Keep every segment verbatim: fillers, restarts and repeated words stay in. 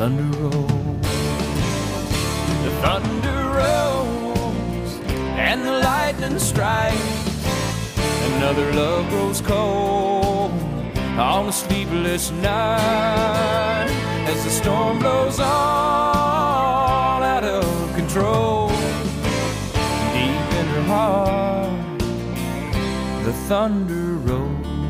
thunder rolls, the thunder rolls, and the lightning strikes. Another love grows cold on a sleepless night as the storm blows all out of control. Deep in her heart, the thunder rolls.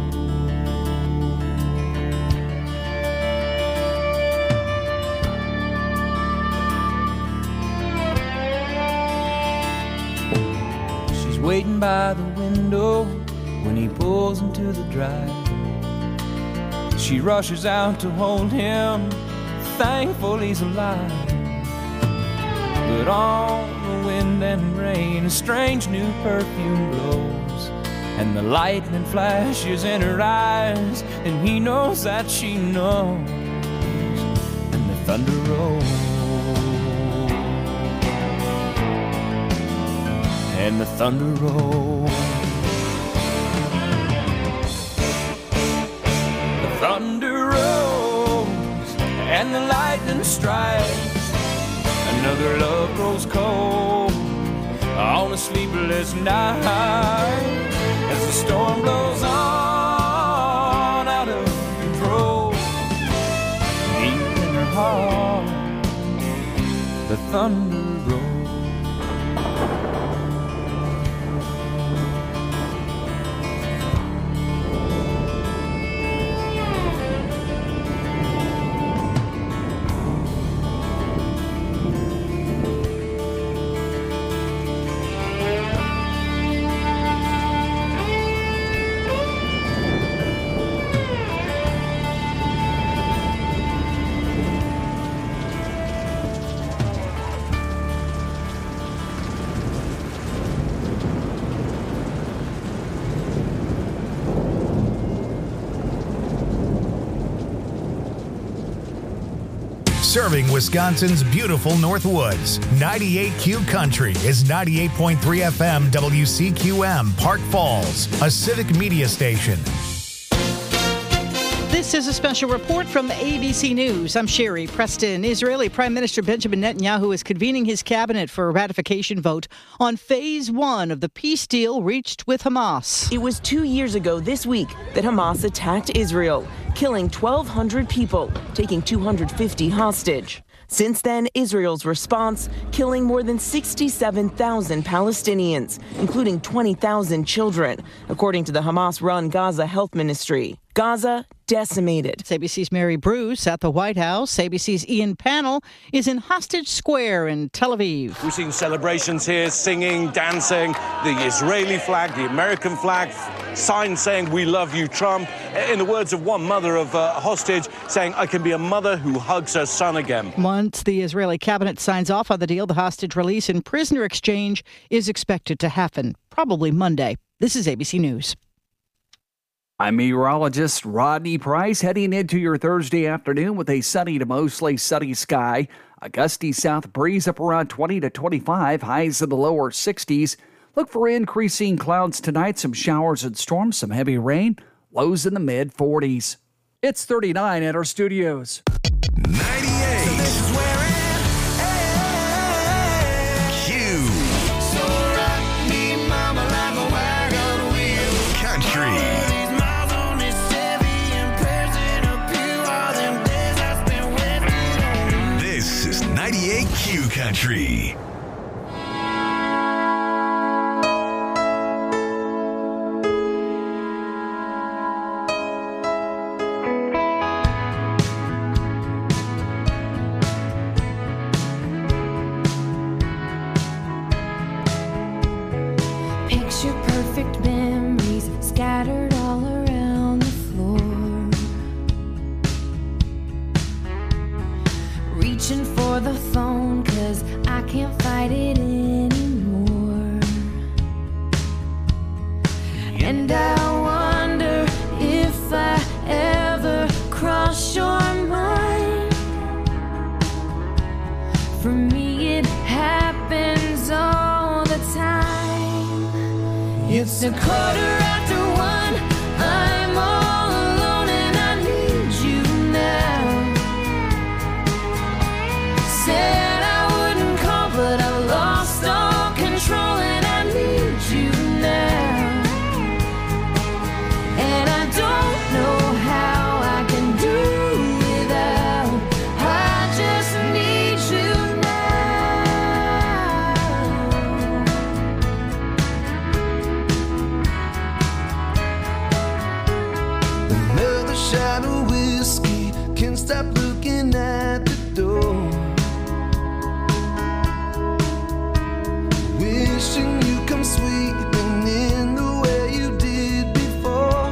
She's waiting by the window when he pulls into the drive. She rushes out to hold him, thankful he's alive. But on the wind and rain, a strange new perfume blows, and the lightning flashes in her eyes, and he knows that she knows, and the thunder rolls, and the thunder rolls. Thunder rolls and the lightning strikes. Another love grows cold on a sleepless night as the storm blows on out of control. Deep in her heart, the thunder rolls. Serving Wisconsin's beautiful North Woods. ninety-eight Q Country is ninety-eight point three F M W C Q M, Park Falls, a civic media station. This is a special report from A B C News. I'm Sherry Preston. Israeli Prime Minister Benjamin Netanyahu is convening his cabinet for a ratification vote on phase one of the peace deal reached with Hamas. It was two years ago this week that Hamas attacked Israel, killing twelve hundred people, taking two hundred fifty hostage. Since then, Israel's response, killing more than sixty-seven thousand Palestinians, including twenty thousand children, according to the Hamas-run Gaza Health Ministry. Gaza decimated. It's A B C's Mary Bruce at the White House. A B C's Ian Pannell is in Hostage Square in Tel Aviv. We've seen celebrations here, singing, dancing, the Israeli flag, the American flag, signs saying, "We love you, Trump." In the words of one mother of a hostage, saying, "I can be a mother who hugs her son again." Once the Israeli cabinet signs off on the deal, the hostage release and prisoner exchange is expected to happen, probably Monday. This is A B C News. I'm meteorologist Rodney Price, heading into your Thursday afternoon with a sunny to mostly sunny sky. A gusty south breeze up around twenty to twenty-five, highs in the lower sixties. Look for increasing clouds tonight, some showers and storms, some heavy rain, lows in the mid forties. It's thirty-nine at our studios. ninety-eight. So this is where it Q. So rock me, mama, like a wagon wheel. Country. This is ninety-eight Q Country. Picture perfect memories scattered all around the floor. Reaching for the phone 'cause I can't fight it anymore. And I wonder if I ever cross your mind. For me it happens all the time. It's a quarter after one, I'm all alone and I need you now. stop looking at the door. Wishing you come sweeping in the way you did before.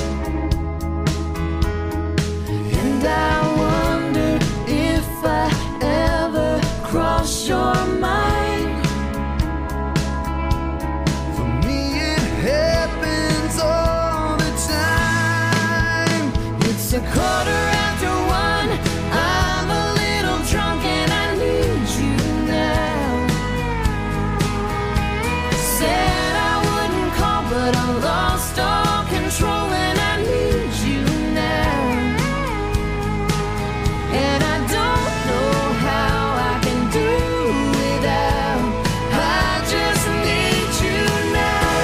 And I wonder if I ever cross your mind. For me it happens all the time. It's a quarter after one. I'm a little drunk and I need you now. Said I wouldn't call, but I lost all control and I need you now. And I don't know how I can do without. I just need you now.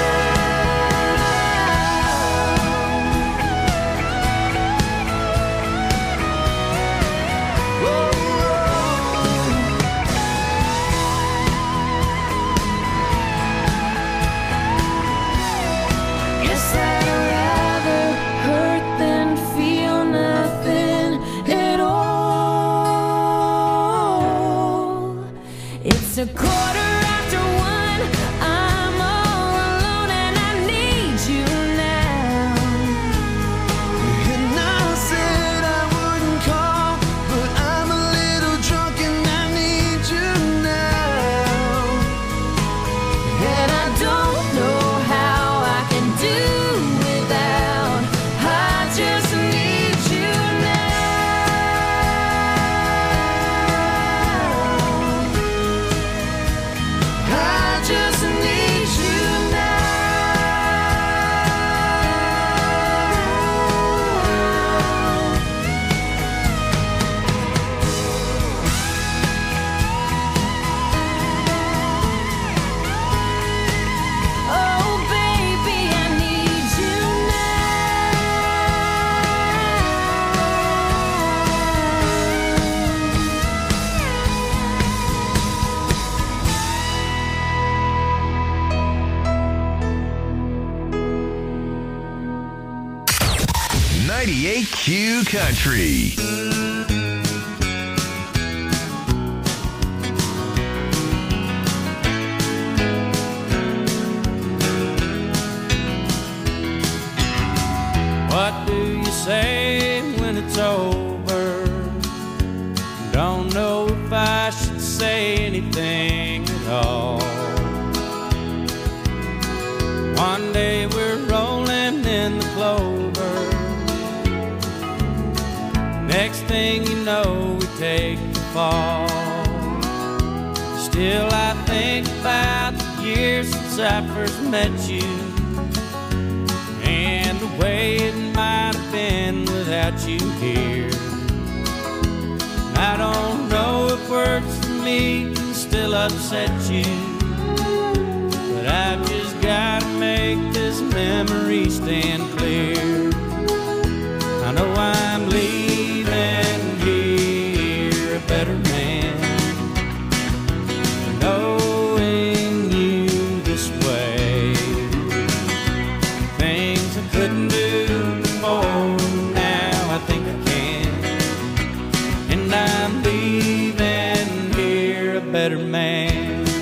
Whoa, Guess I'd rather hurt than feel nothing at all. It's a quarter after one. I'm all alone and I need you now. and I said I wouldn't call, but I'm a little drunk and I need you now. And I don't know how I can do without. I just need you now. I just need you now. Oh, baby, I need you ninety-eight Q Country. What do you say when it's over? Don't know if I should say anything at all. One day we're rolling in the clover. Next thing you know, we take the fall. Still I think about the years since I first met you, and the way it might have been without you here. I don't know if words for me can still upset you, but I've just gotta make this memory stand clear. I know I'm leaving here a better man, knowing you this way. Things I couldn't do before, now I think I can. And I'm leaving here a better man.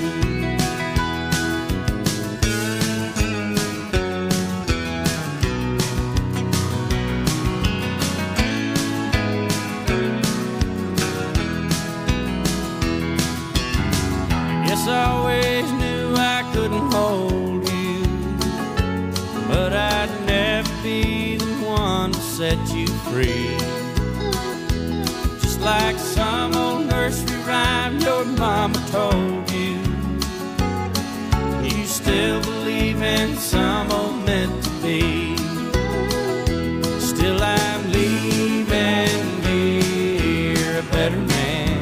Guess I always knew I couldn't hold you, but I'd never be the one to set you free. Just like some old nursery rhyme your mama told you, you still believe in some old meant to be. Still I'm leaving here a better man,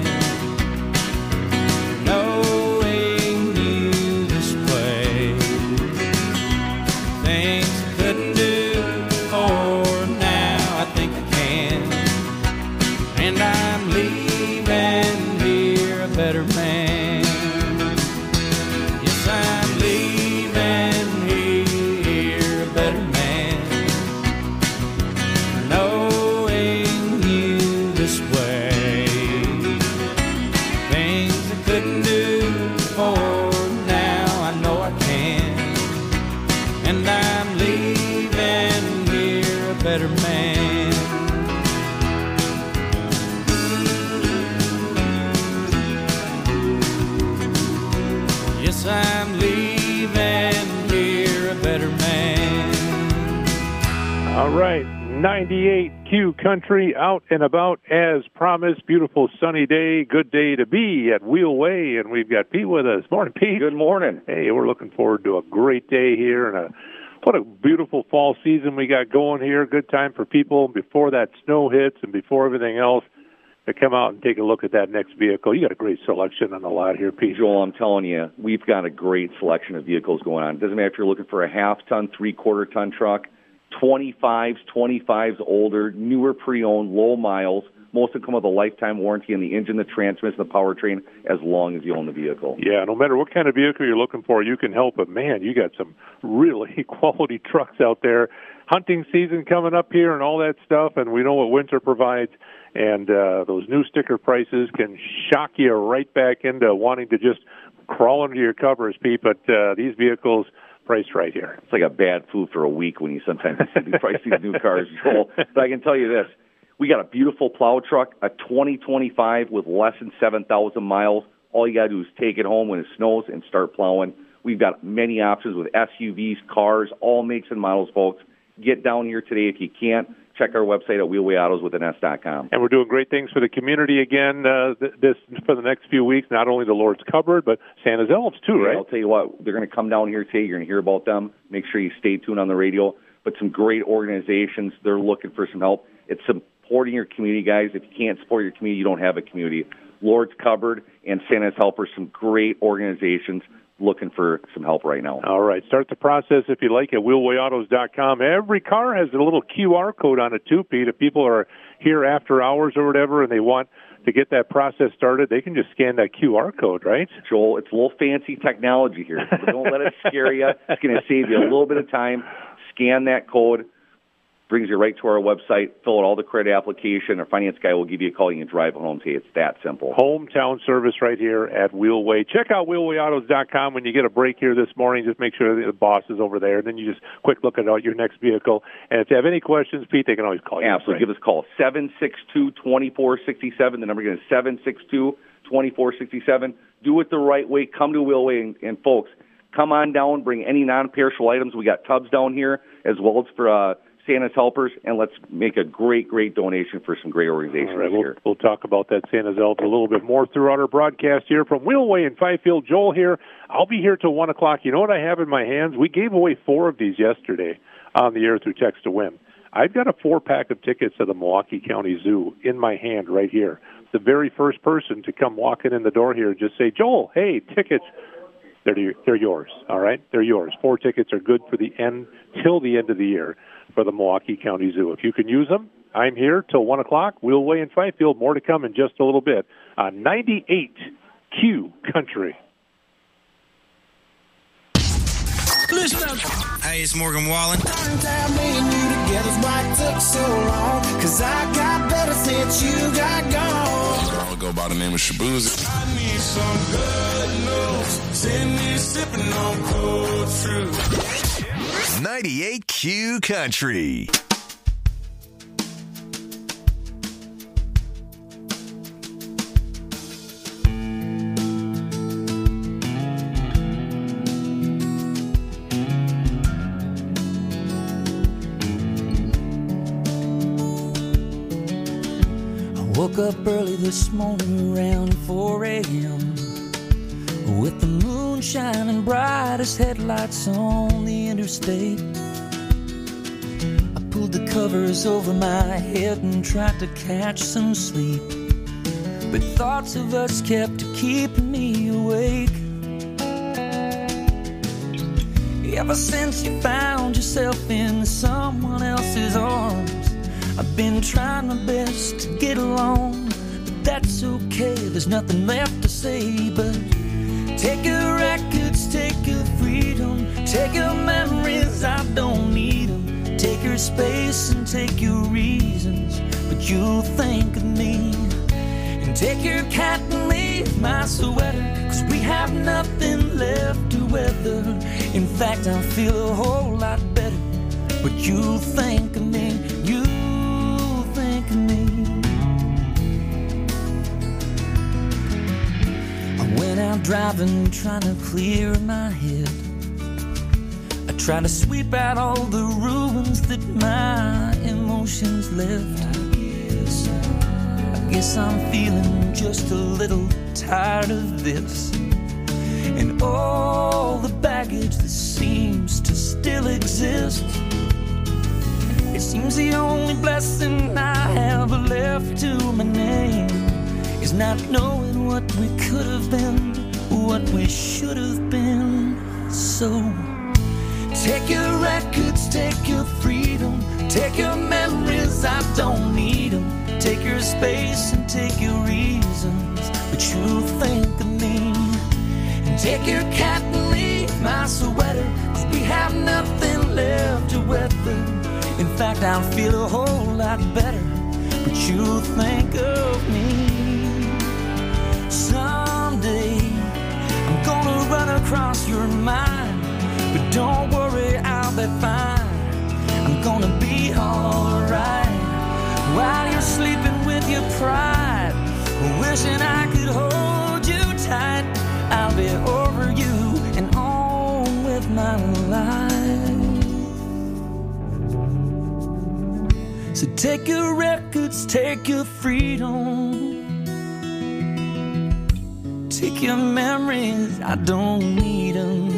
knowing you this way. Things I couldn't do before, now I think I can. And I'm leaving here a better man. Yes, I'm leaving here a better ninety-eight Q Country, out and about as promised. Beautiful sunny day, good day to be at Wheelway, and we've got Pete with us. Morning, Pete. Good morning. Hey, we're looking forward to a great day here, and a what a beautiful fall season we got going here. Good time for people before that snow hits and before everything else to come out and take a look at that next vehicle. You got a great selection on the lot here, Pete. Joel, I'm telling you, we've got a great selection of vehicles going on. It doesn't matter if you're looking for a half-ton, three-quarter ton truck, twenty-fives, twenty-fives older, newer pre-owned, low miles. Most of them come with a lifetime warranty on the engine, the transmission, the powertrain, as long as you own the vehicle. Yeah, no matter what kind of vehicle you're looking for, you can help it. Man, you got some really quality trucks out there. Hunting season coming up here and all that stuff, and we know what winter provides. And uh, those new sticker prices can shock you right back into wanting to just crawl under your covers, Pete. But uh, these vehicles priced right here. It's like a bad food for a week when you sometimes see the price of these new cars, Joel. But I can tell you this. We got a beautiful plow truck, a twenty twenty-five with less than seven thousand miles. All you got to do is take it home when it snows and start plowing. We've got many options with S U Vs, cars, all makes and models, folks. Get down here today if you can't. Check our website at wheelway autos with an S dot com. And we're doing great things for the community again uh, th- this for the next few weeks. Not only the Lord's Cupboard, but Santa's Elves too, Yeah, right? I'll tell you what, they're going to come down here today. You're going to hear about them. Make sure you stay tuned on the radio. But some great organizations, they're looking for some help. It's supporting your community, guys. If you can't support your community, you don't have a community. Lord's Cupboard and Santa's Helpers, some great organizations looking for some help right now. All right. Start the process, if you like, at wheelway autos dot com. Every car has a little Q R code on it, too, Pete. If people are here after hours or whatever and they want to get that process started, they can just scan that Q R code, right? Joel, it's a little fancy technology here. But don't let it scare you. It's going to save you a little bit of time. Scan that code. Brings you right to our website. Fill out all the credit application. Our finance guy will give you a call. You can drive home to you. It's that simple. Hometown service right here at Wheelway. Check out wheelway autos dot com when you get a break here this morning. Just make sure the boss is over there. And then you just quick look at your next vehicle. And if you have any questions, Pete, they can always call you. Absolutely. Give us a call. seven six two, two four six seven. The number again is seven six two, two four six seven. Do it the right way. Come to Wheelway. And, and folks, come on down. Bring any non-perishable items. We got tubs down here as well as for uh, Santa's Helpers, and let's make a great, great donation for some great organizations All right, we'll, here. We'll talk about that Santa's Elves a little bit more throughout our broadcast here from Wheelway in Fifield. Joel here. I'll be here till one o'clock. You know what I have in my hands? We gave away four of these yesterday on the air through text to win. I've got a four-pack of tickets to the Milwaukee County Zoo in my hand right here. The very first person to come walking in the door here, just say, Joel, hey, tickets. They're, they're yours, all right? They're yours. Four tickets are good for the end, till the end of the year for the Milwaukee County Zoo. If you can use them, I'm here till one o'clock. Wheelway in Fifield. More to come in just a little bit on ninety-eight Q Country. Listen up. Hey, it's Morgan Wallen. Time me and you together's why it took so long. Cause I got better since you got gone. I'll go by the name of Shabuzi. I need some good news. Send me sipping on cold fruit. ninety-eight Q Country. Woke up early this morning around four a.m. with the moon shining bright as headlights on the interstate. I pulled the covers over my head and tried to catch some sleep, but thoughts of us kept keeping me awake. Ever since you found yourself in someone else's arms, I've been trying my best to get along, but that's okay, there's nothing left to say. But take your records, take your freedom, take your memories, I don't need them. Take your space and take your reasons, but you'll think of me. And take your cat and leave my sweater, cause we have nothing left to weather. In fact, I feel a whole lot better, but you'll think of me. You think of me. I went out driving, trying to clear my head. I tried to sweep out all the ruins that my emotions emotions left. I guess I'm feeling just a little tired of this, and all the baggage that seems to still exist. It seems the only blessing I have left to my name is not knowing what we could have been, what we should have been. So take your records, take your freedom, take your memories, I don't need them. Take your space and take your reasons, but you think of me. And take your cat and leave my sweater, 'cause we have nothing left to weather. In fact, I'll feel a whole lot better, but you think of me. Someday I'm gonna run across your mind, but don't worry, I'll be fine. I'm gonna be alright while you're sleeping with your pride, wishing I could hold you tight. I'll be over you and on with my life. So take your records, take your freedom, take your memories, I don't need them.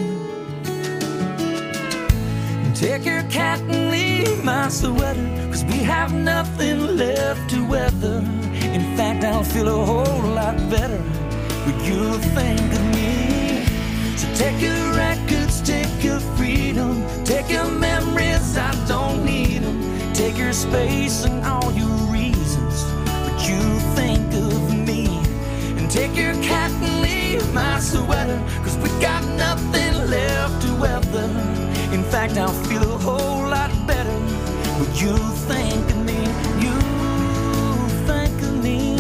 Take your cat and leave my sweater, 'cause we have nothing left to weather. In fact, I'll feel a whole lot better when you think of me. So take your records, take your freedom, take your memories, I don't need them. Take your space and all your reasons, but you think of me. And take your cat and leave my sweater, 'cause we got nothing left to weather. In fact, I'll feel a whole lot better when you think of me. You think of me,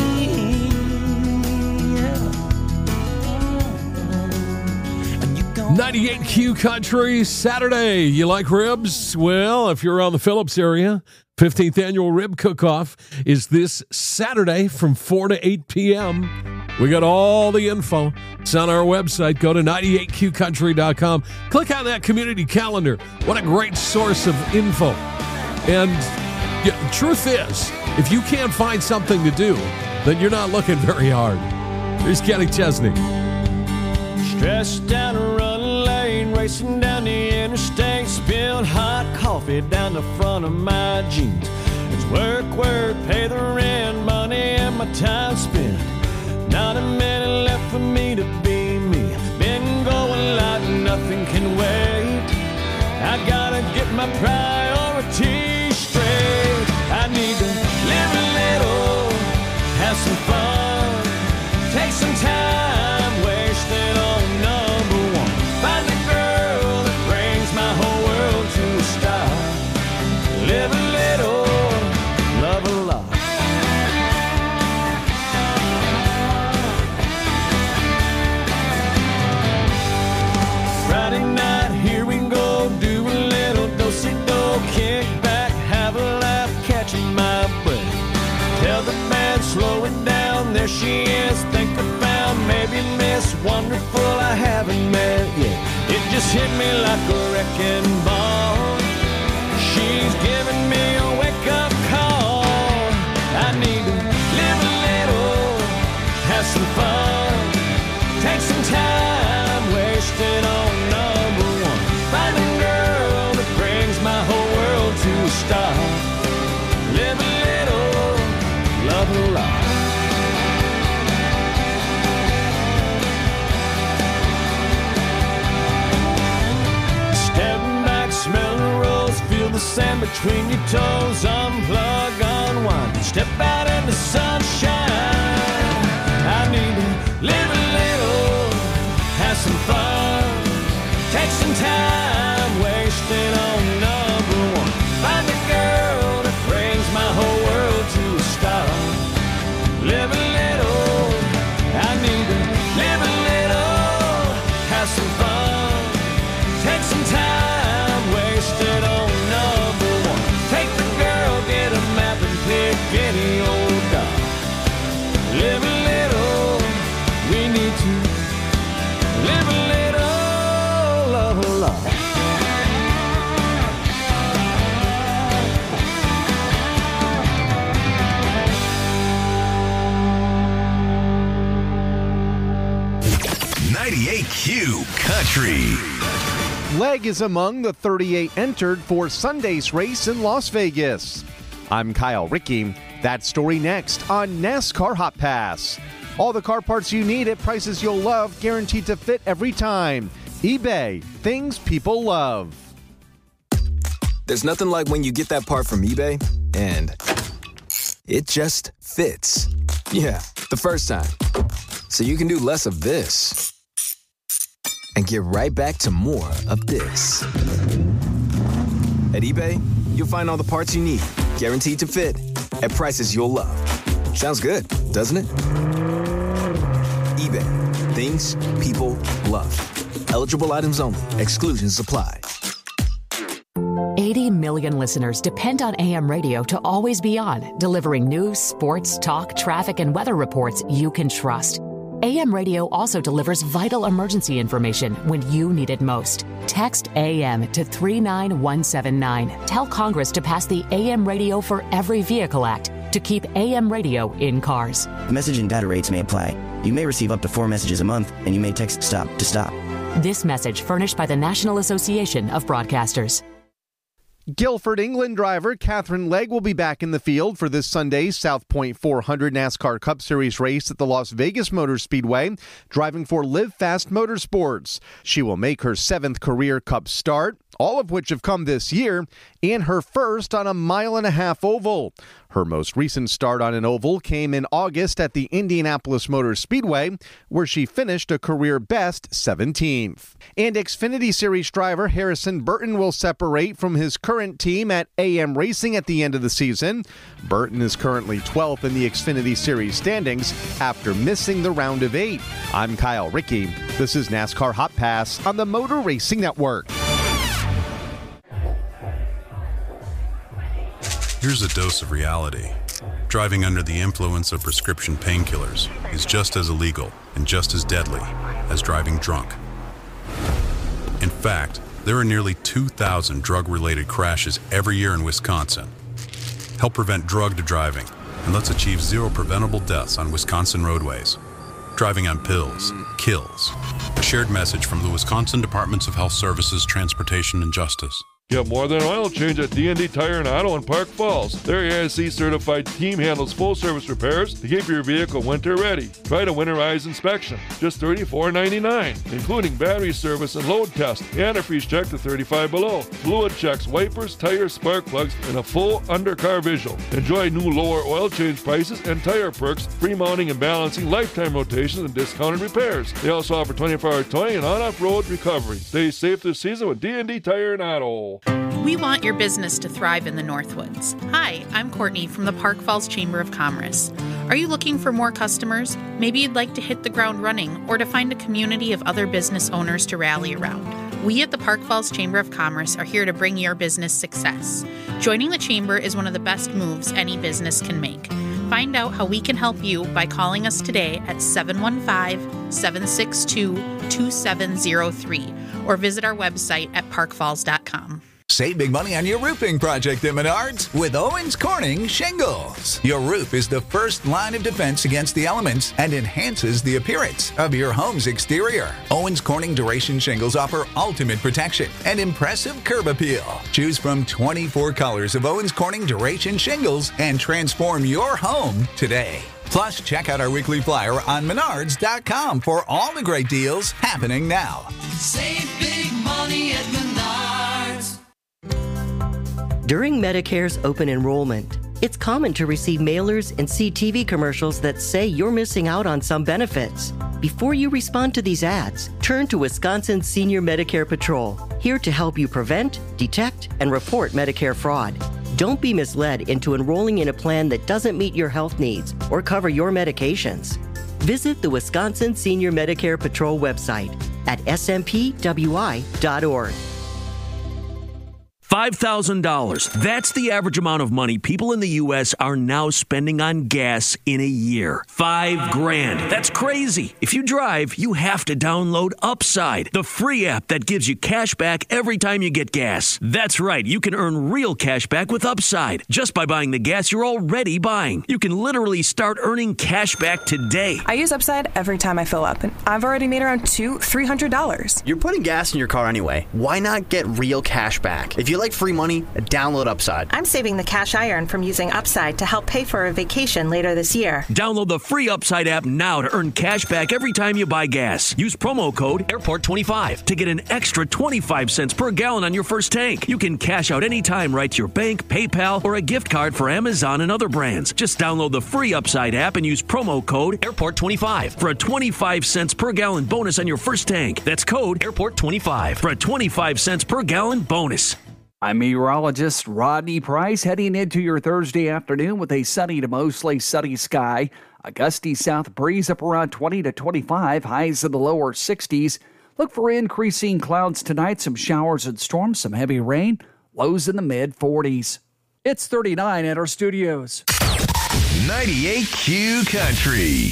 yeah. ninety-eight Q Country, Saturday. You like ribs? Well, if you're around the Phillips area, fifteenth Annual Rib Cook-Off is this Saturday from four to eight p.m. We got all the info. It's on our website. Go to ninety-eight Q country dot com. Click on that community calendar. What a great source of info. And yeah, the truth is, if you can't find something to do, then you're not looking very hard. Here's Kenny Chesney. Stressed down a running lane, racing down the interstate, spilled hot coffee down the front of my jeans. It's work, work, pay the rent, money and my time spent. Not a minute left for me to be me. Been going like nothing can wait. I gotta get my priorities straight. I need to live a little, have some fun, take some time, wasted on number one. Find the girl that brings my whole world to a stop. Live a little, love a lot. Friday night, here we go, do a little do-si-do, kick back, have a laugh, catching my breath. Tell the band, slow it down, there she is, think I found, maybe Miss Wonderful I haven't met yet. It just hit me like a wrecking ball. She's giving me a wake-up call. I need to live a little, have some fun, take some time, wasted on number one. Find a girl that brings my whole world to a stop. Live a little, love a lot. Stepping back, smell the rose, feel the sand between your toes. Unplug, unwind, step out in the sunshine. I need to live a little, have some fun, take some time, wasted on number one. Find a girl that brings my whole world to a stop. Live a little, I need to live a little, have some fun, take some time, wasted on number one. Take the girl, get a map and pick any old ninety-eight Q Country. Leg is among the thirty-eight entered for Sunday's race in Las Vegas. I'm Kyle Rickey. That story next on NASCAR Hot Pass. All the car parts you need at prices you'll love, guaranteed to fit every time. eBay, things people love. There's nothing like when you get that part from eBay and it just fits. Yeah, the first time. So you can do less of this and get right back to more of this. At eBay, you'll find all the parts you need, guaranteed to fit, at prices you'll love. Sounds good, doesn't it? eBay, things people love. Eligible items only. Exclusions apply. eighty million listeners depend on A M radio to always be on, delivering news, sports, talk, traffic, and weather reports you can trust. A M radio also delivers vital emergency information when you need it most. Text A M to three nine one seven nine. Tell Congress to pass the A M Radio for Every Vehicle Act to keep A M radio in cars. Message and data rates may apply. You may receive up to four messages a month, and you may text STOP to stop. This message furnished by the National Association of Broadcasters. Guilford, England driver Catherine Legg will be back in the field for this Sunday's South Point four hundred NASCAR Cup Series race at the Las Vegas Motor Speedway, driving for Live Fast Motorsports. She will make her seventh career Cup start, all of which have come this year, and her first on a mile and a half oval. Her most recent start on an oval came in August at the Indianapolis Motor Speedway, where she finished a career best seventeenth. And Xfinity Series driver Harrison Burton will separate from his current team at A M Racing at the end of the season. Burton is currently twelfth in the Xfinity Series standings after missing the round of eight. I'm Kyle Rickey. This is NASCAR Hot Pass on the Motor Racing Network. Here's a dose of reality. Driving under the influence of prescription painkillers is just as illegal and just as deadly as driving drunk. In fact, there are nearly two thousand drug-related crashes every year in Wisconsin. Help prevent drugged driving, and let's achieve zero preventable deaths on Wisconsin roadways. Driving on pills kills. A shared message from the Wisconsin Departments of Health Services, Transportation, and Justice. Get more than an oil change at D and D Tire and Auto in Park Falls. Their A I C certified team handles full service repairs to keep your vehicle winter ready. Try to winterize inspection, just thirty-four ninety-nine, including battery service and load test, and a free check to thirty-five below. Fluid checks, wipers, tires, spark plugs, and a full undercar visual. Enjoy new lower oil change prices and tire perks, free mounting and balancing, lifetime rotations, and discounted repairs. They also offer twenty-four hour towing and on-off-road recovery. Stay safe this season with D and D Tire and Auto. We want your business to thrive in the Northwoods. Hi, I'm Courtney from the Park Falls Chamber of Commerce. Are you looking for more customers? Maybe you'd like to hit the ground running or to find a community of other business owners to rally around. We at the Park Falls Chamber of Commerce are here to bring your business success. Joining the Chamber is one of the best moves any business can make. Find out how we can help you by calling us today at seven one five, seven six two, two seven zero three or visit our website at park falls dot com. Save big money on your roofing project at Menards with Owens Corning Shingles. Your roof is the first line of defense against the elements and enhances the appearance of your home's exterior. Owens Corning Duration Shingles offer ultimate protection and impressive curb appeal. Choose from twenty-four colors of Owens Corning Duration Shingles and transform your home today. Plus, check out our weekly flyer on menards dot com for all the great deals happening now. Save big money at Menards. During Medicare's open enrollment, it's common to receive mailers and see T V commercials that say you're missing out on some benefits. Before you respond to these ads, turn to Wisconsin Senior Medicare Patrol, here to help you prevent, detect, and report Medicare fraud. Don't be misled into enrolling in a plan that doesn't meet your health needs or cover your medications. Visit the Wisconsin Senior Medicare Patrol website at s m p w i dot org. five thousand dollars. That's the average amount of money people in the U S are now spending on gas in a year. Five grand. That's crazy. If you drive, you have to download Upside, the free app that gives you cash back every time you get gas. That's right. You can earn real cash back with Upside just by buying the gas you're already buying. You can literally start earning cash back today. I use Upside every time I fill up, and I've already made around two, three hundred dollars. You're putting gas in your car anyway. Why not get real cash back? If you like free money, download Upside. I'm saving the cash I earn from using Upside to help pay for a vacation later this year. Download the free Upside app now to earn cash back every time you buy gas. Use promo code airport twenty-five to get an extra twenty-five cents per gallon on your first tank. You can cash out anytime right to your bank, PayPal, or a gift card for Amazon and other brands. Just download the free Upside app and use promo code airport twenty-five for a twenty-five cents per gallon bonus on your first tank. That's code airport twenty-five for a twenty-five cents per gallon bonus. I'm meteorologist Rodney Price, heading into your Thursday afternoon with a sunny to mostly sunny sky. A gusty south breeze up around twenty to twenty-five, highs in the lower sixties. Look for increasing clouds tonight, some showers and storms, some heavy rain, lows in the mid forties. It's thirty-nine at our studios. ninety-eight Q Country.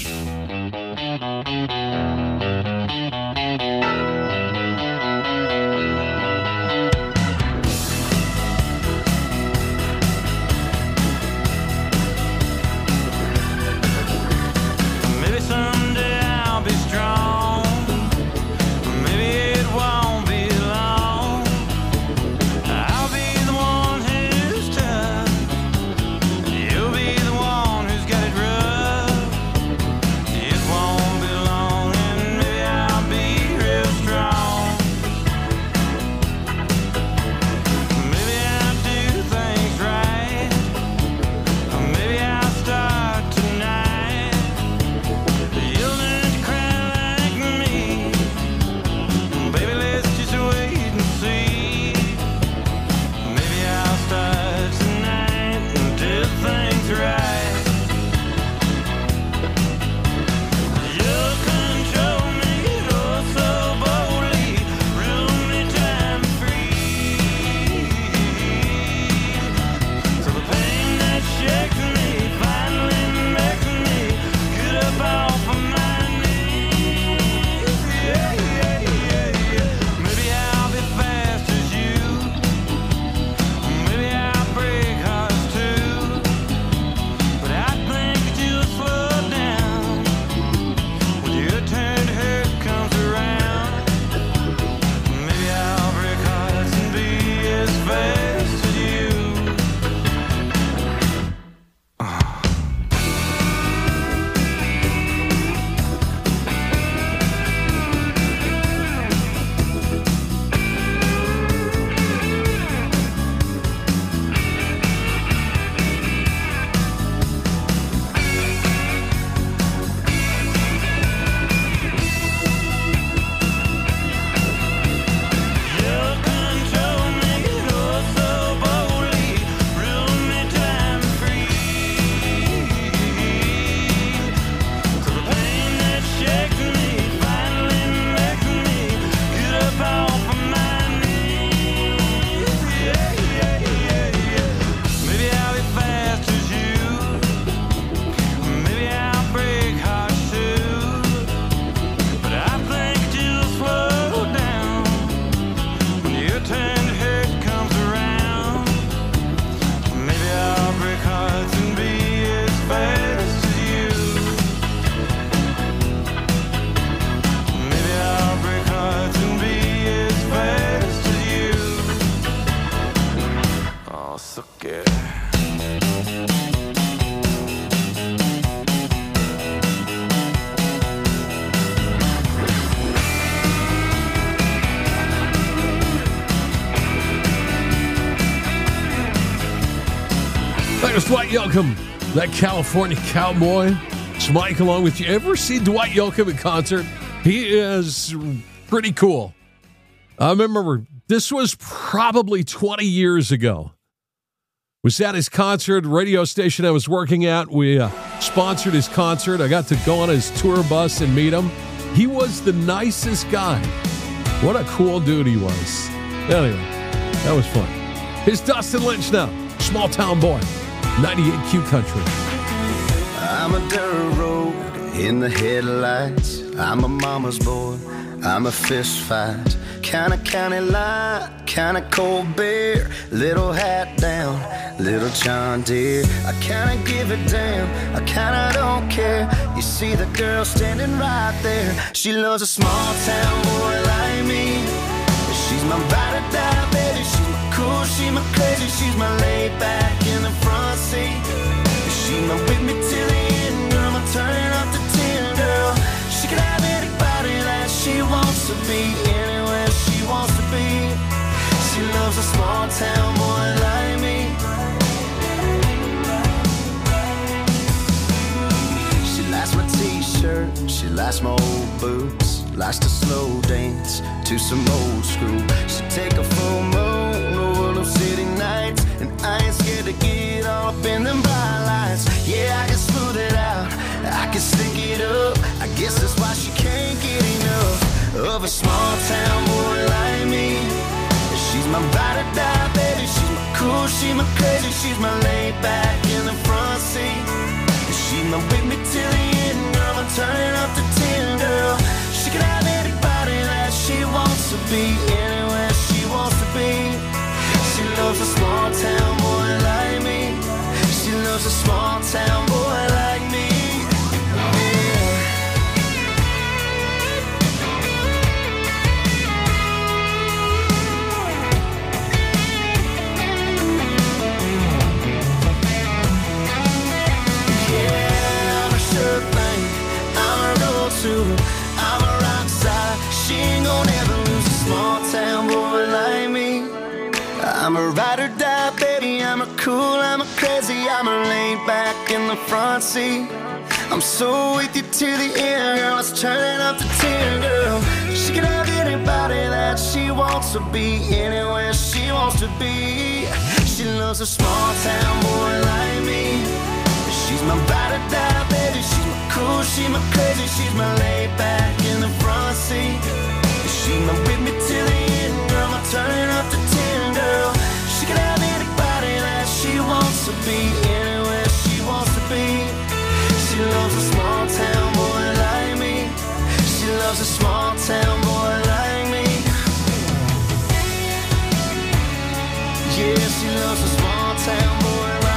There's Dwight Yoakam, that California cowboy. It's Mike along with you. Ever see Dwight Yoakam in concert? He is pretty cool. I remember this was probably twenty years ago. Was at his concert, radio station I was working at. We uh, sponsored his concert. I got to go on his tour bus and meet him. He was the nicest guy. What a cool dude he was. Anyway, that was fun. Here's Dustin Lynch now. Small Town Boy. ninety-eight Q Country. I'm a dirt road in the headlights. I'm a mama's boy. I'm a fist fight. Kinda county line, kinda cold beer. Little hat down, little John Deere. I kinda give a damn, I kinda don't care. You see the girl standing right there. She loves a small town boy like me. She's my ride or die, baby. She's my cool, she's my crazy. She's my laid back in the front seat. She's my with me till the end, girl. I'm turning up the ten, girl. She can have anybody that she wants to be, anywhere she wants to be. She loves a small town boy like me. She likes my t-shirt, she likes my old boots, likes to slow dance to some old school. She take a full moon over those city nights, and I ain't scared to get all up in them bright lights. Yeah, I can smooth it out, I can stick it up. I guess that's why she can't get enough of a small town boy like me. She's my ride or die, baby. She's my cool, she's my crazy. She's my laid back in the front seat. She's my with me till the end, girl. I'm turning up the ten, girl. She can have anybody that she wants to be, anywhere she wants to be. She loves a small town boy like me. She loves a small town boy like me. I'm a rock star. She ain't gonna ever lose a small town boy like me. I'm a ride or die, baby. I'm a cool, I'm a crazy. I'm a laid back in the front seat. I'm so with you to the end, girl. Let's turn it up to ten, girl. She can have anybody that she wants to be, anywhere she wants to be. She loves a small town boy like me. She's my ride or die, baby. She's my cool, she's my crazy. She's my laid back in the front seat. She's my with me till the end, girl. I'm turning up to ten, girl. She can have anybody that she wants to be, anywhere she wants to be. She loves a small town boy like me. She loves a small town boy like me. Yeah, she loves a small town boy like me.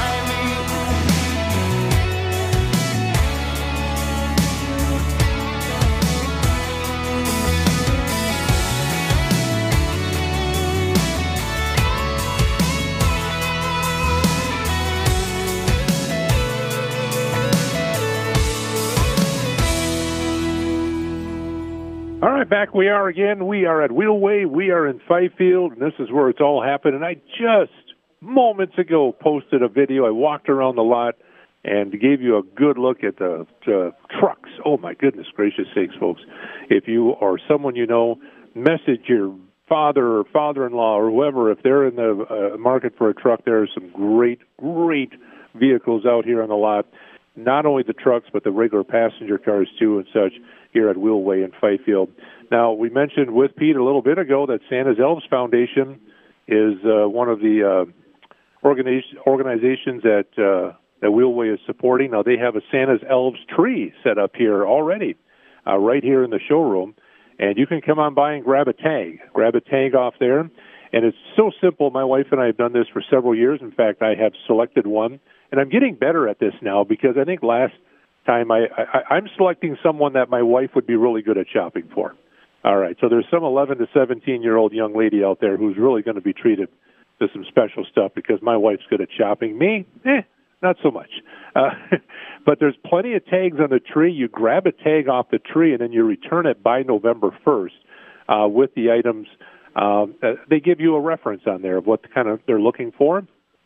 All right, back we are again. We are at Wheelway. We are in Fifield, and this is where it's all happened. And I just moments ago posted a video. I walked around the lot and gave you a good look at the uh, trucks. Oh, my goodness gracious sakes, folks. If you or someone you know, message your father or father-in-law or whoever. If they're in the uh, market for a truck, there are some great, great vehicles out here on the lot. Not only the trucks, but the regular passenger cars, too, and such, here at Wheelway in Fifield. Now, we mentioned with Pete a little bit ago that Santa's Elves Foundation is uh, one of the uh, organiz- organizations that, uh, that Wheelway is supporting. Now, they have a Santa's Elves tree set up here already, uh, right here in the showroom, and you can come on by and grab a tag. Grab a tag off there, and it's so simple. My wife and I have done this for several years. In fact, I have selected one, and I'm getting better at this now because I think last time I, I, I'm selecting someone that my wife would be really good at shopping for. All right, so there's some eleven to seventeen-year-old young lady out there who's really going to be treated to some special stuff because my wife's good at shopping. Me, eh, not so much. Uh, but there's plenty of tags on the tree. You grab a tag off the tree, and then you return it by November first uh, with the items. Um, uh, they give you a reference on there of what kind of they're looking for.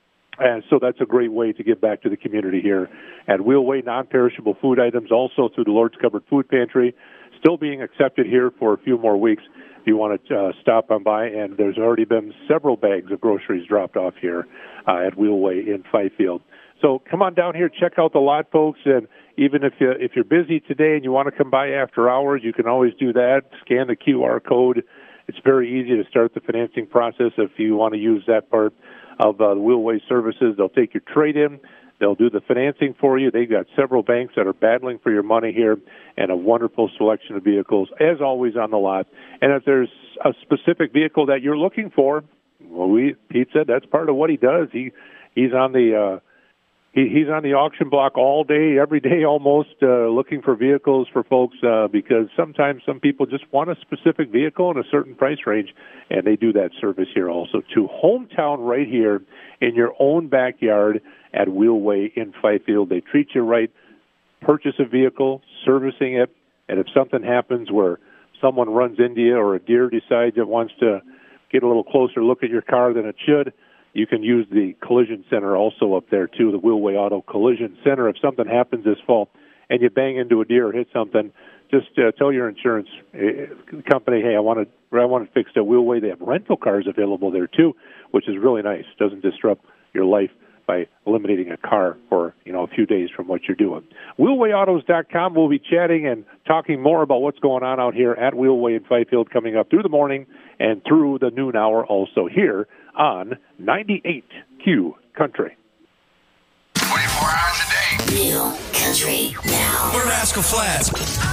And so that's a great way to give back to the community here at Wheelway. Non-perishable food items also through the Lord's Covered Food Pantry, still being accepted here for a few more weeks if you want to uh, stop on by. And there's already been several bags of groceries dropped off here uh, at Wheelway in Fifield. So come on down here, check out the lot, folks. And even if, you, if you're busy today and you want to come by after hours, you can always do that. Scan the Q R code. It's very easy to start the financing process if you want to use that part of uh, the Wheelway services. They'll take your trade-in. They'll do the financing for you. They've got several banks that are battling for your money here and a wonderful selection of vehicles, as always, on the lot. And if there's a specific vehicle that you're looking for, well, we Pete said that's part of what he does. He He's on the uh, he, he's on the auction block all day, every day almost, uh, looking for vehicles for folks uh, because sometimes some people just want a specific vehicle in a certain price range, and they do that service here also, too. Hometown right here in your own backyard at Wheelway in Fifield. They treat you right, purchase a vehicle, servicing it, and if something happens where someone runs into you or a deer decides it wants to get a little closer look at your car than it should, you can use the collision center also up there, too, the Wheelway Auto Collision Center. If something happens this fall and you bang into a deer or hit something, just uh, tell your insurance company, hey, I want it, I want it fixed at Wheelway. They have rental cars available there, too, which is really nice. Doesn't disrupt your life by eliminating a car for, you know, a few days from what you're doing. Wheelway Autos dot com. We'll be chatting and talking more about what's going on out here at Wheelway in Fifield coming up through the morning and through the noon hour also here on ninety-eight Q Country. twenty-four hours a day. Real Country Now. We're Rascal Flats.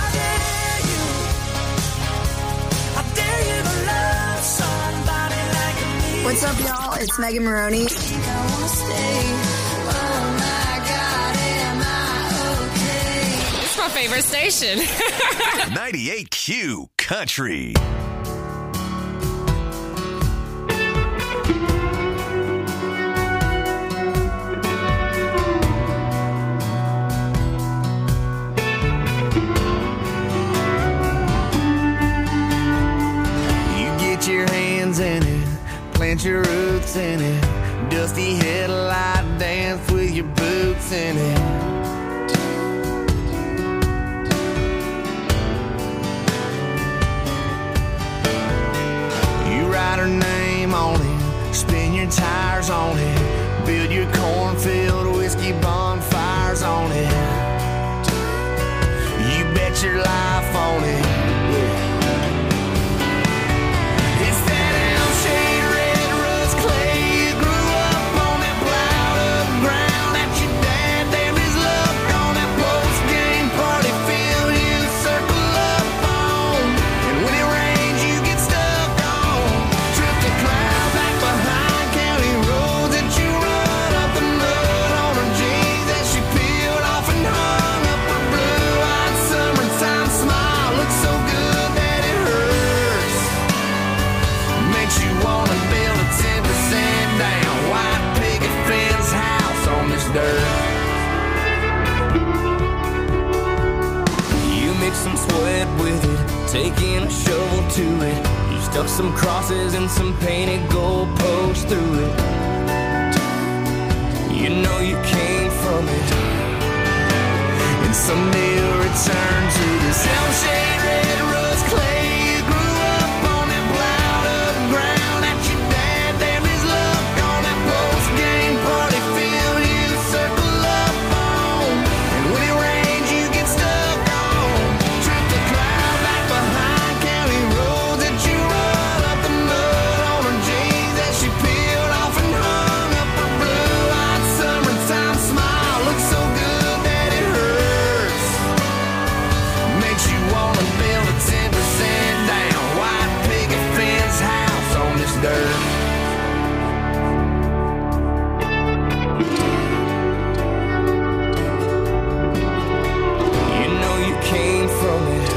What's up, y'all? It's Megan Maroney. It's my favorite station. ninety-eight Q Country. Your hands in it, plant your roots in it, dusty headlight dance with your boots in it. You write her name on it, spin your tires on it, build your cornfield whiskey bonfires on it. You bet your life on it. Yeah. Taking a shovel to it, you stuck some crosses and some painted gold posts through it. You know you came from it, and someday you'll return to this Elm-shade red rust clay. You grew up on that plowed up ground that your dad damned his luck on that post-game party field you circle up on, and when it rains you get stuck on. Trip the cloud back behind county roads that you run up the mud on her jeans that she peeled off and hung up her blue-eyed summertime smile. Looks so good that it hurts, makes you wanna build a ten percent down white picket fence house on this dirt. You know you came from it,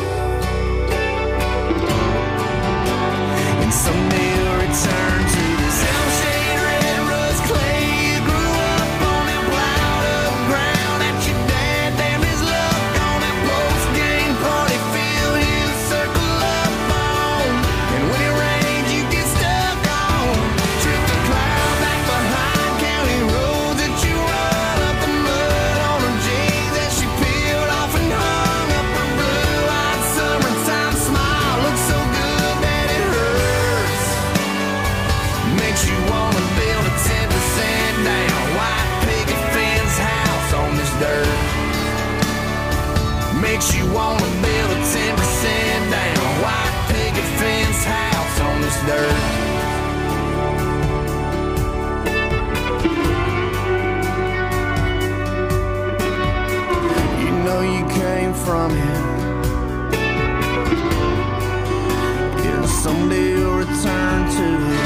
and someday you'll return to this Elm-shade red rust clay. You grew up on that plowed up ground that your dad damned his luck on that post-game party field you circle up on, and when it rains you get stuck on. Trip the cloud back behind county roads that you run up the mud on her jeans that she peeled off and hung up her blue-eyed summertime smile. Looks so good that it hurts, makes you wanna build a ten percent down white picket fence house on this dirt. Makes you wanna build a ten percent down white picket fence house on this dirt. from you. Yeah, someday you'll return to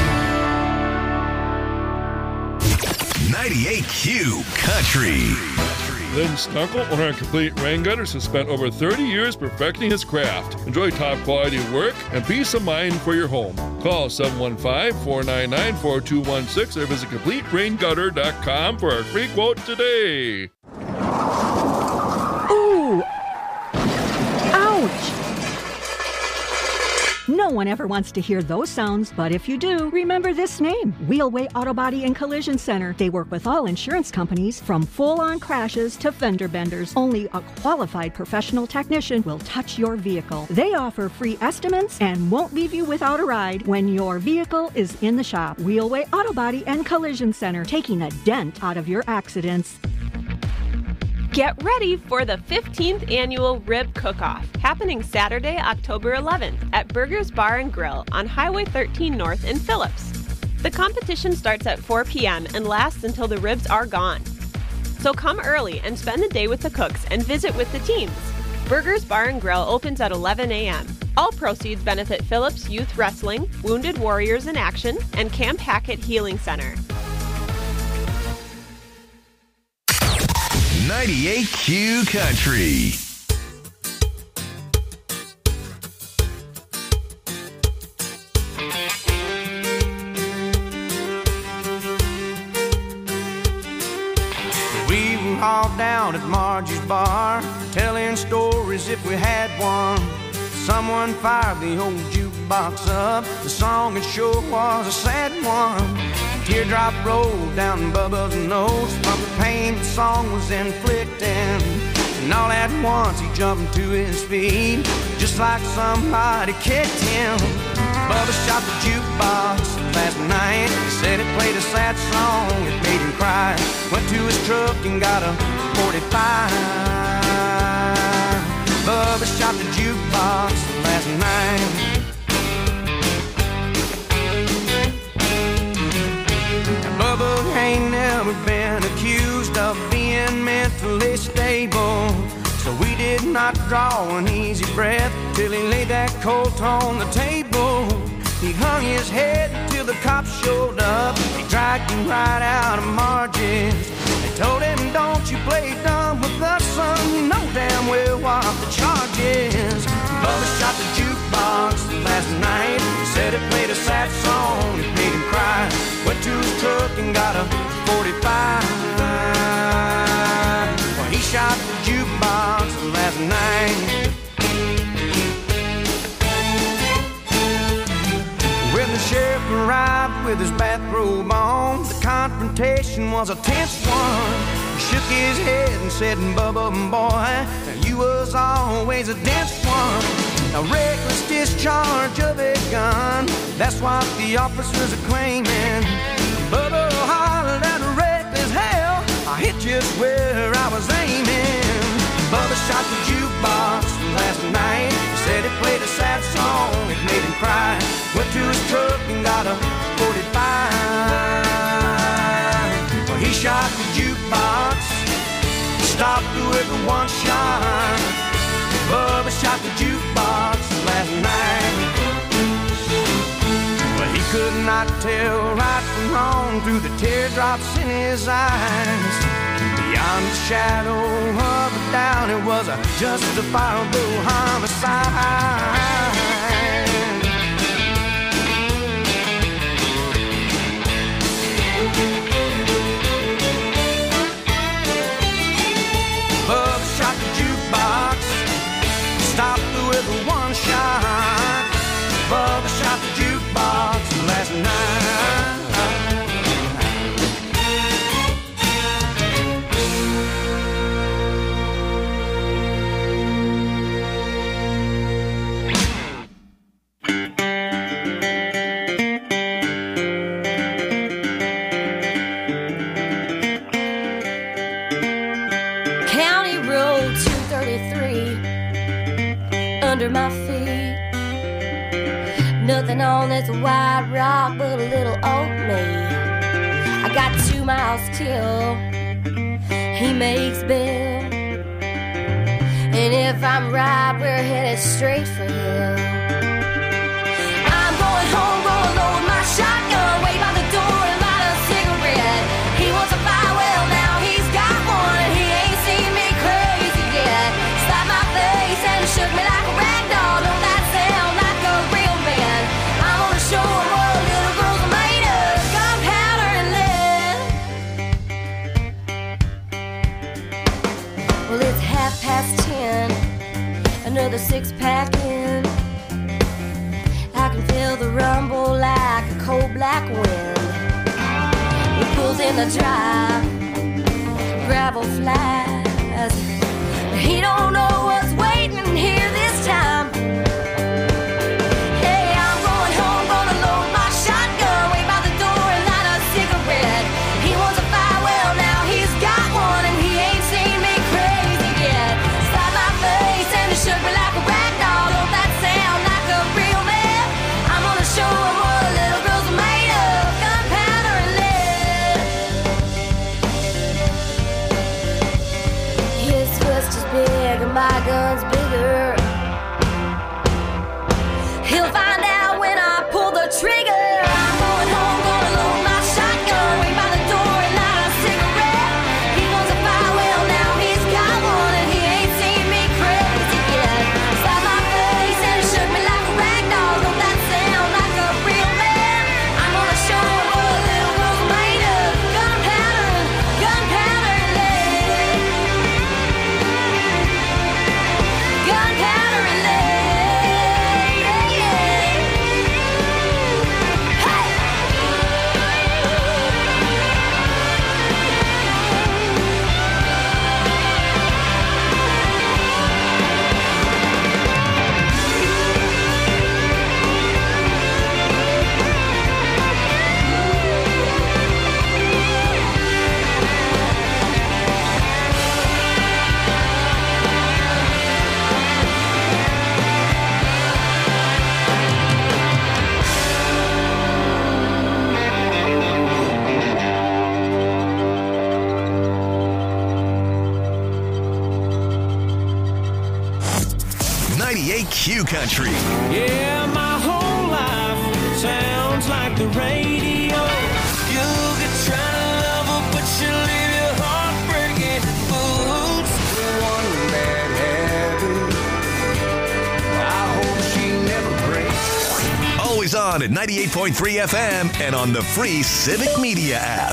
ninety-eight Q Country. Lynn Stunkel, owner and complete rain gutters, has spent over thirty years perfecting his craft. Enjoy top quality work and peace of mind for your home. Call seven one five, four nine nine, four two one six or visit complete rain gutter dot com for a free quote today. Ooh! Ouch! No one ever wants to hear those sounds, but if you do, remember this name, Wheelway Auto Body and Collision Center. They work with all insurance companies, from full-on crashes to fender benders. Only a qualified professional technician will touch your vehicle. They offer free estimates and won't leave you without a ride when your vehicle is in the shop. Wheelway Auto Body and Collision Center, taking a dent out of your accidents. Get ready for the fifteenth Annual Rib Cook-Off, happening Saturday, October eleventh at Burgers Bar and Grill on Highway thirteen North in Phillips. The competition starts at four p.m. and lasts until the ribs are gone. So come early and spend the day with the cooks and visit with the teams. Burgers Bar and Grill opens at eleven a.m. All proceeds benefit Phillips Youth Wrestling, Wounded Warriors in Action, and Camp Hackett Healing Center. ninety-eight Q Country. We were all down at Margie's bar, telling stories if we had one. Someone fired the old jukebox up. The song it sure was a sad one. Teardrop rolled down Bubba's nose from the pain the song was inflicting. And all at once he jumped to his feet, just like somebody kicked him. Bubba shot the jukebox last night. He said it played a sad song, it made him cry. Went to his truck and got a forty-five. Bubba shot the jukebox last night. Bubba ain't never been accused of being mentally stable, so we did not draw an easy breath till he laid that Colt on the table. He hung his head till the cops showed up. They dragged him right out of Margie's. They told him, don't you play dumb with us, son, you know damn well what the charge is. Bubba shot the jukebox last night. He said it played a sad song, it made him cry. Went to his truck and got a forty-five. Well, he shot the jukebox last night. When the sheriff arrived with his bathrobe on, the confrontation was a tense one. He shook his head and said, Bubba, boy, you was always a dense one. A reckless discharge of a gun, that's what the officers are claiming. Bubba hollered at a reckless hell, I hit just where I was aiming. Bubba shot the jukebox last night. He said it played a sad song, it made him cry. Went to his truck and got a forty-five. Well, he shot the jukebox, stopped with a one shot. Bubba shot the jukebox last night. Well, he could not tell right from wrong through the teardrops in his eyes. Beyond the shadow of a doubt, it was a justifiable homicide. Bubba shot the jukebox, stopped with a one shot. Bubba shot the jukebox last night. County Road two thirty-three under my feet. Nothing on this white rock but a little old me. I got two miles till he makes bail. And if I'm right, we're headed straight for hell. I'm going home, gonna load my shotgun, wait by the door and light a cigarette. He wants a fire, well now he's got one, and he ain't seen me crazy yet. Slapped my face and shook me like a rag doll. Don't that sound like a real man? I'm gonna show him what little girls are made of, gunpowder and lead. Well, it's half past ten, another six pack in. I can feel the rumble like a cold black wind. He pulls in the drive, gravel flies. He don't know what's waiting here this time. Hey, I'm going home, gonna load my shotgun, wait by the door and light a cigarette. He wants a fire, well now he's got one, and he ain't seen me crazy yet. Slap my face and it shook me like a rag doll. Don't that sound like a real man? I'm gonna show him what little girls are made of, gunpowder and lead. His fist is big and my gun's bigger. He'll find out when I pull the trigger. I'm going home, gonna load my shotgun, wait by the door and light a cigarette. He wants a fire, well now he's got one, and he ain't seen me crazy yet. Slapped my face and it shook me like a rag doll. Don't that sound like a real man? I'm gonna show him what little girls are made of, gunpowder, gunpowder and lead. Gunpowder and lead, yeah, yeah. Hey! ninety-eight Q Country. Yeah, my whole life sounds like the radio. You could try to love her, but you leave your heart breaking boots. One bad habit, I hope she never breaks. Always on at ninety-eight point three F M and on the free Civic Media app.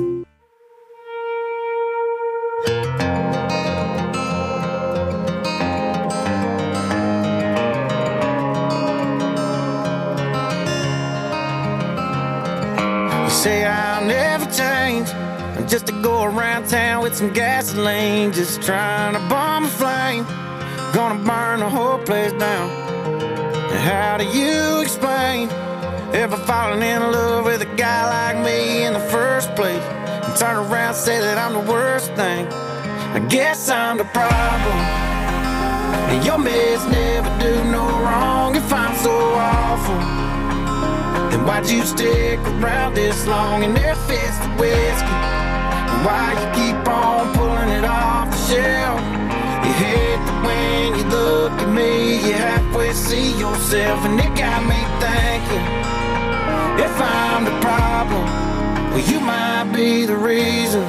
Say I'll never change, I'm just to go around town with some gasoline, just trying to bomb a flame, gonna burn the whole place down. And how do you explain ever falling in love with a guy like me in the first place, and turn around and say that I'm the worst thing? I guess I'm the problem, and your mess never do no wrong. If I'm so awful, then why'd you stick around this long in their fist of whiskey? And why you keep on pulling it off the shelf? You hate that when you look at me, you halfway see yourself, and it got me thinking, if I'm the problem, well you might be the reason.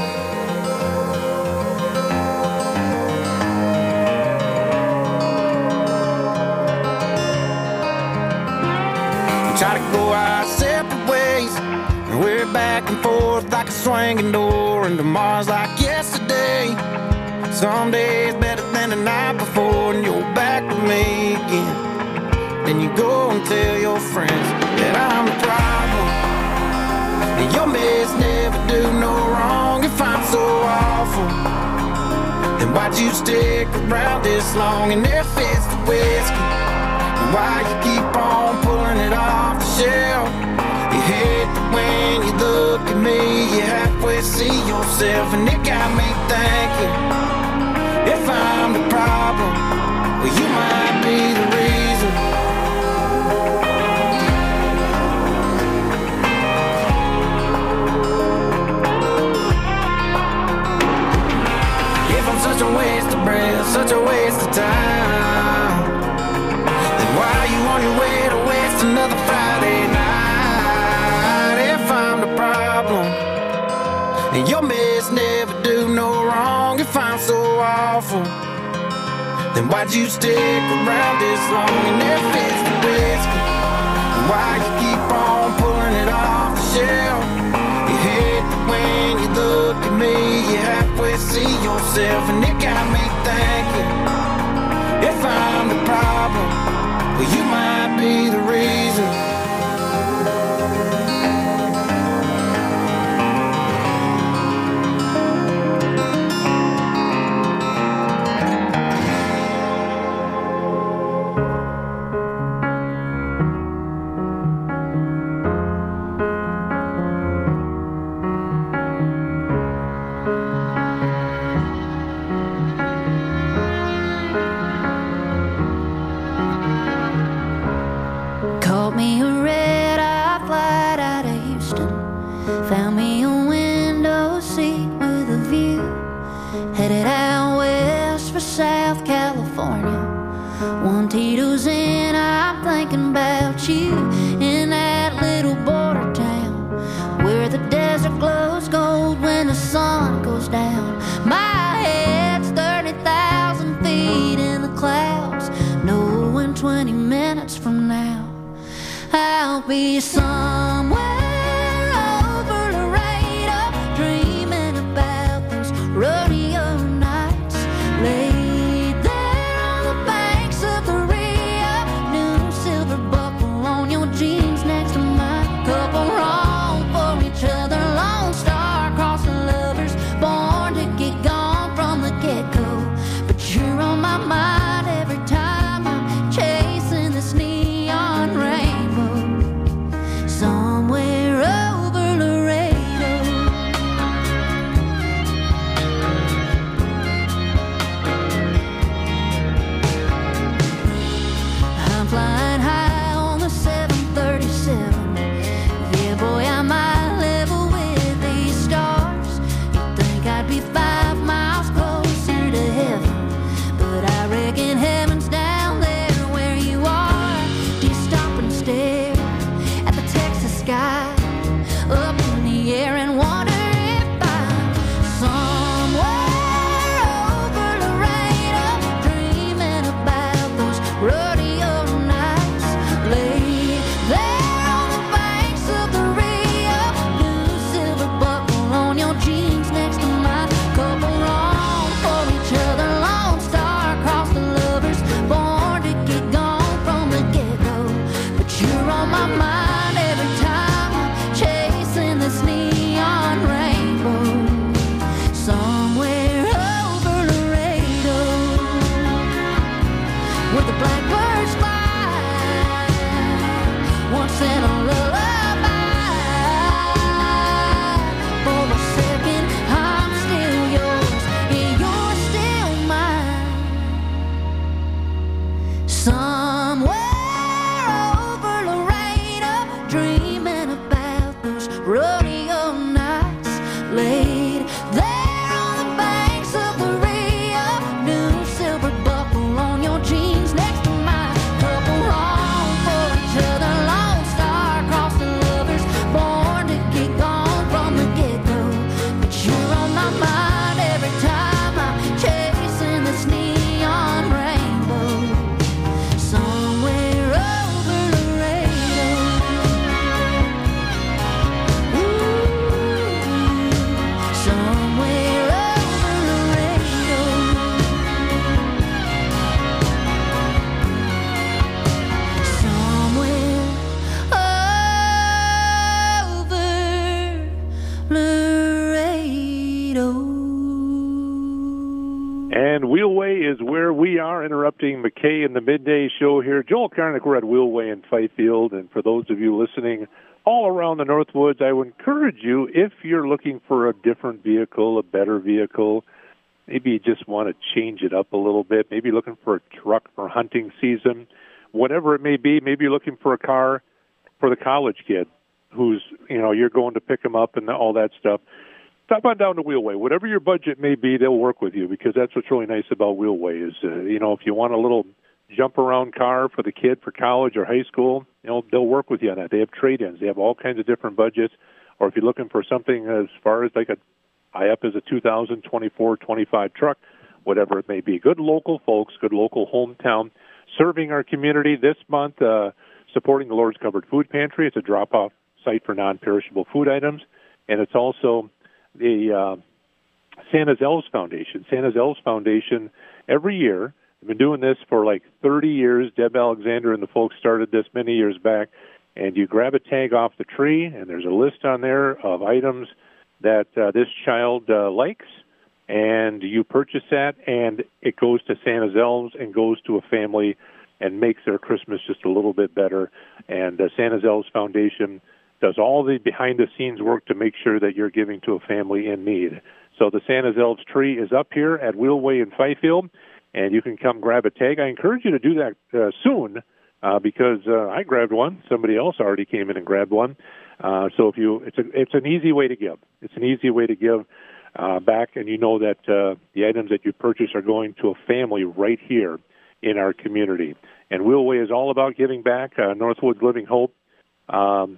Try to go our separate ways, and we're back and forth like a swinging door, and tomorrow's like yesterday. Some days better than the night before, and you're back with me again. Then you go and tell your friends that I'm the problem, and your mess never do no wrong. If I'm so awful, then why'd you stick around this long in their fist of whiskey? Why you keep on pulling it off the shelf? You hate that when you look at me, you halfway see yourself, and it got me thinking, if I'm the problem, well you might be the reason. If I'm such a waste of breath, such a waste of town. Then why are you on your way to waste another Friday night? If I'm the problem and your mates never do no wrong, if I'm so awful, then why'd you stick around this long and if it's the whiskey? And why you keep on pulling it off the shelf? You hate that when you look at me, you halfway see yourself, and it got me thinking, if I'm the problem, well, you might be the reason. Caught me a red-eye flight out of Houston. Found me a window seat with a view. Headed out west for South California. One Tito's in, I'm thinking about you. In that little border town where the desert glows gold when the sun goes down. My head's thirty thousand feet in the clouds, knowing twenty minutes from now I'll be somewhere over Laredo, dreaming about those rodeo nights. Laid there on the banks of the Rio, new silver buckle on your jeans next to mine. Couple wrong for each other, lone star across the lovers, born to get gone from the get-go. But you're on my mind every time I'm chasing this neon rainbow. Somewhere over Laredo. I'm flying high on the seven thirty-seven. Yeah, boy, I might level with these stars. You'd think I'd be five miles closer to heaven, but I reckon heaven's down there where you are. Do you stop and stare at the Texas sky up in the air and wonder if I'm somewhere over Laredo, dreaming about those rodeo nights. Laid there on the banks of the Rio, new silver buckle on your jeans next to mine. Couple wrong for each other, lone star across the lovers, born to get gone from the get-go. But you're on my mind every time I'm chasing this neon rainbow. Somewhere over Laredo, where the blackbirds fly, once in a lullaby. For a second, I'm still yours, and you're still mine. Somewhere over Laredo, dreaming about those rodeo nights. Laid there on the banks of the Rio, new silver buckle on your jeans next to mine. Couple wrong for each other, lone star across the lovers, born to get gone from the get-go. But you're on my mind every time I'm chasing this neon rainbow. Somewhere over Laredo. Ooh, somewhere over Laredo. Somewhere over Laredo. And Wheelway is where we are, interrupting McKay in the midday show here. Joel Karnick, we're at Wheelway in Fifield, and for those of you listening all around the Northwoods, I would encourage you, if you're looking for a different vehicle, a better vehicle, maybe you just want to change it up a little bit, maybe you're looking for a truck for hunting season, whatever it may be, maybe you're looking for a car for the college kid who's, you know, you're going to pick him up and all that stuff. stop on down to Wheelway. Whatever your budget may be, they'll work with you, because that's what's really nice about Wheelway is, uh, you know, if you want a little jump-around car for the kid for college or high school, you know, they'll work with you on that. They have trade-ins. They have all kinds of different budgets. Or if you're looking for something as far as like a high up as a two thousand twenty-four twenty-five truck, whatever it may be. Good local folks, good local hometown, serving our community this month, uh, supporting the Lord's Covered Food Pantry. It's a drop-off site for non-perishable food items, and it's also the uh, Santa's Elves Foundation. Santa's Elves Foundation, every year, they've been doing this for like thirty years. Deb Alexander and the folks started this many years back, and you grab a tag off the tree, and there's a list on there of items that uh, this child uh, likes, and you purchase that, and it goes to Santa's Elves and goes to a family and makes their Christmas just a little bit better. And uh, Santa's Elves Foundation does all the behind-the-scenes work to make sure that you're giving to a family in need. So the Santa's Elves tree is up here at Wheelway in Fifield, and you can come grab a tag. I encourage you to do that uh, soon uh, because uh, I grabbed one. Somebody else already came in and grabbed one. Uh, so if you, it's a, it's an easy way to give. It's an easy way to give uh, back, and you know that uh, the items that you purchase are going to a family right here in our community. And Wheelway is all about giving back. Uh, Northwoods Living Hope. Um,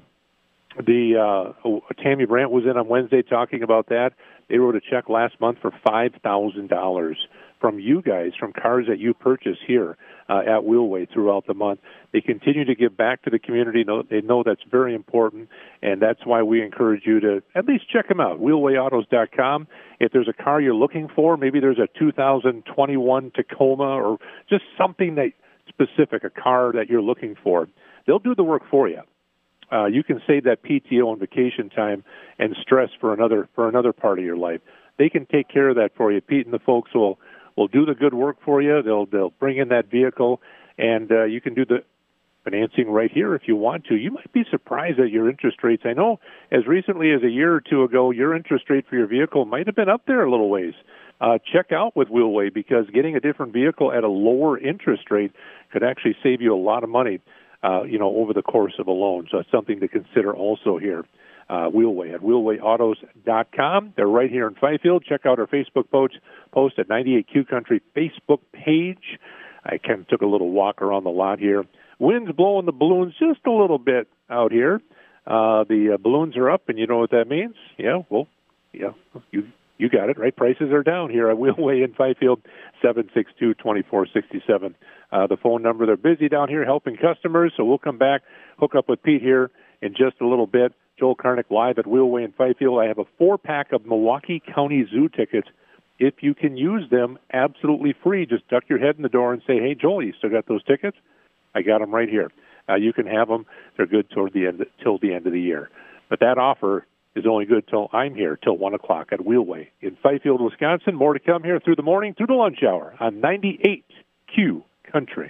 the uh, Tammy Brandt was in on Wednesday talking about that. They wrote a check last month for five thousand dollars from you guys, from cars that you purchase here uh, at Wheelway throughout the month. They continue to give back to the community. They know that's very important, and that's why we encourage you to at least check them out, wheelway autos dot com. If there's a car you're looking for, maybe there's a two thousand twenty-one Tacoma or just something that specific, a car that you're looking for, they'll do the work for you. Uh, you can save that P T O and vacation time and stress for another for another part of your life. They can take care of that for you. Pete and the folks will will do the good work for you. They'll they'll bring in that vehicle, and uh, you can do the financing right here if you want to. You might be surprised at your interest rates. I know as recently as a year or two ago, your interest rate for your vehicle might have been up there a little ways. Uh, check out with Wheelway, because getting a different vehicle at a lower interest rate could actually save you a lot of money, uh, you know, over the course of a loan. So it's something to consider also here. Uh, Wheelway at wheelway autos dot com. They're right here in Fifield. Check out our Facebook post, post at ninety-eight Q Country Facebook page. I kind of took a little walk around the lot here. Wind's blowing the balloons just a little bit out here. Uh, the uh, balloons are up, and you know what that means? Yeah, well, yeah, you you got it, right? Prices are down here at Wheelway in Fifield, seven six two, two four six seven. Uh, the phone number, they're busy down here helping customers, so we'll come back, hook up with Pete here in just a little bit. Joel Karnick live at Wheelway in Fifield. I have a four-pack of Milwaukee County Zoo tickets. If you can use them absolutely free, just duck your head in the door and say, hey, Joel, you still got those tickets? I got them right here. Uh, you can have them. They're good toward the end, till the end of the year. But that offer is only good till I'm here, till one o'clock at Wheelway in Fifield, Wisconsin. More to come here through the morning, through the lunch hour on ninety-eight Q Country.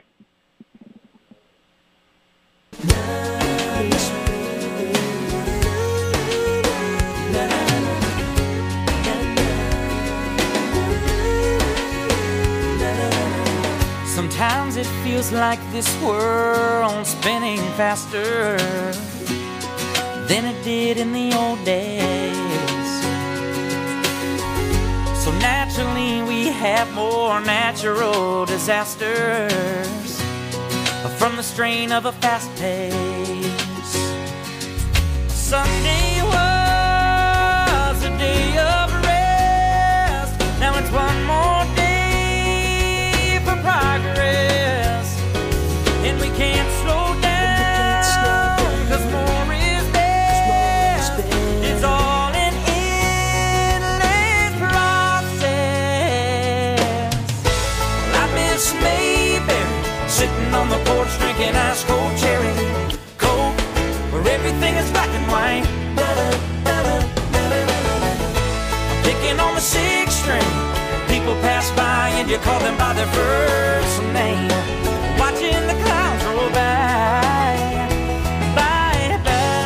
Sometimes it feels like this world's spinning faster than it did in the old days. So naturally we have more natural disasters from the strain of a fast pace. Sunday was a day of rest. Now it's one more day for progress, and we can't slow down, cause more is best. It's all an endless process. Well, I miss Mayberry, sitting on the porch drinking ice cold cherry coke, where everything is black and white. I'm picking on the sixth string. People pass by and you call them by their first name, watching the clouds roll by, by,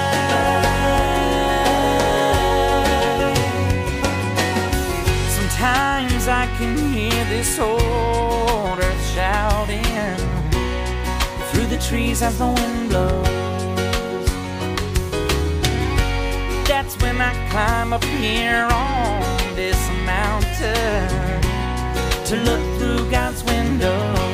by. Sometimes I can hear this old earth shouting through the trees as the wind blows. That's when I climb up here on this mountain to look through God's window.